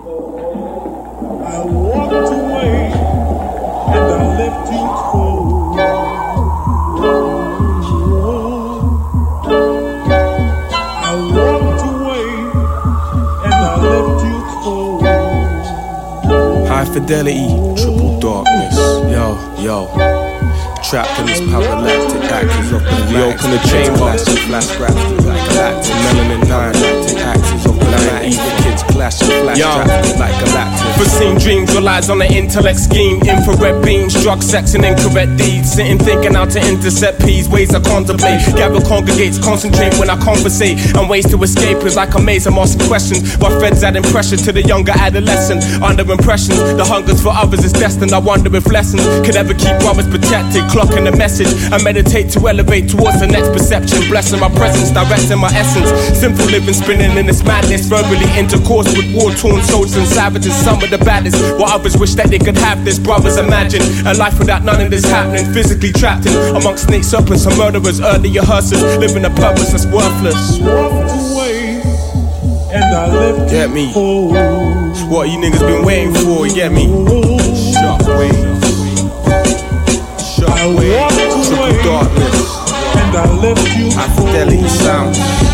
I walked away and I left you cold. I walked away and I left you cold. High fidelity, triple darkness. Yo. Trapped in this paralactic actors of the we open the chamber, flash raps like galactic, melanin nine, axes of the night, evil kids clash and flash traps like galactic. Foreseen dreams relies on the intellect scheme, infrared beams, drug, sex and incorrect deeds. Sitting thinking how to intercept peas, ways I contemplate. Gather congregates, concentrate when I conversate, and ways to escape is like a maze. I'm asking questions, while feds adding pressure to the younger adolescent. Under impressions, the hungers for others is destined. I wonder if lessons could ever keep brothers protected. Clocking the message, I meditate to elevate towards the next perception. Blessing my presence, directing my essence. Simple living, spinning in this madness. Verbally intercourse with war-torn soldiers and savages. Some of the baddest, while others wish that they could have this. Brothers imagine a life without none of this happening. Physically trapped in amongst snake serpents and murderers. Early rehearsers, living a purpose that's worthless. Walked away and I left get me. Cold. What you niggas been waiting for? You get me? Shockwave. I walked away darkness and I left you high fidelity sound,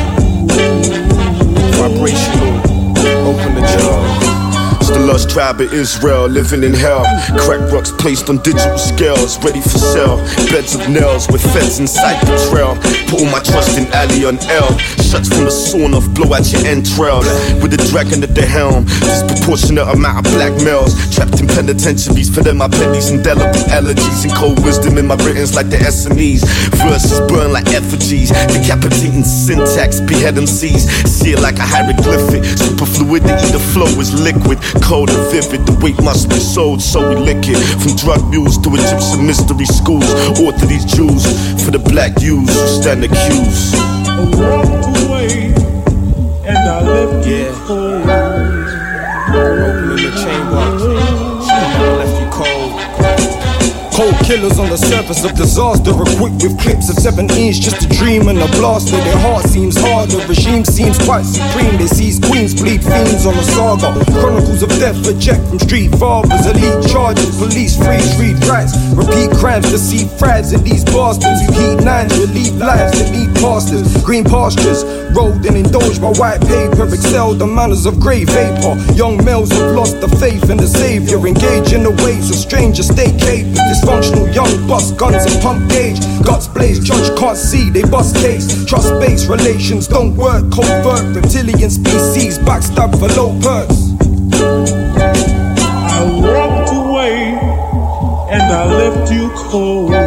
vibrational, open the jar. It's the lost tribe of Israel living in hell. Crack rocks placed on digital scales, ready for sale. Beds of nails with feds inside the trail. Put all my trust in Ali on L. Shots from the sawn off, blow out your entrails. With the dragon at the helm, disproportionate amount of black males trapped in penitentiaries. For them I pen these indelible elegies and cold wisdom in my writings like the SMEs. Verses burn like effigies, decapitating syntax, behead MCs. See it like a hieroglyphic, super fluidity, the flow is liquid. Cold and vivid, the weight must be sold, so we lick it. From drug mules to Egyptian mystery schools, or to these Jews, for the black youths who stand accused. I walked away and I left you cold. Opening the chamber, I left you cold. Cold killers on the surface of disaster, equipped with clips of 7-inch, just a dream and a blaster. Their heart seems hard, the regime seems quite supreme. They seize queens, bleed fiends on a saga. Chronicles of death reject from street fathers. Elite charges, police freeze, read rights. Repeat crimes, deceive frads in these bastards. Who heat nines, relieve lives that need pastors. Green pastures, rolled and indulged by white paper. Excel the manners of grey vapor. Young males have lost the faith in the savior. Engage in the ways of stranger state capers. Dysfunctional young bust guns and pump gauge. Guts blaze, judge can't see, they bust case. Trust based relations don't work. Covert reptilian species backstab for low perks. I walked away and I left you cold.